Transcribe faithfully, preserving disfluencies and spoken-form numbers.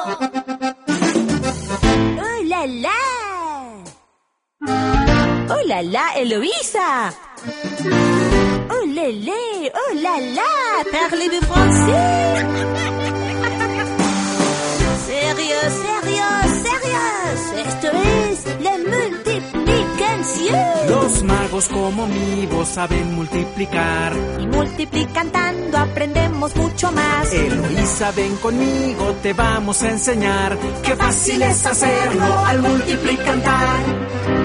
¡Oh, la, la! ¡Oh, la, la, Eloïsa! ¡Oh, lélé! ¡Oh, la, la! Parlez-vous français? ¡Sérieux, sérieux, sérieux! Esto es la multiplicación. Los magos como mi voz saben multiplicar. Y multiplicando aprendemos mucho más. Eloísa, ven conmigo, te vamos a enseñar. Qué fácil es hacerlo al multiplicar.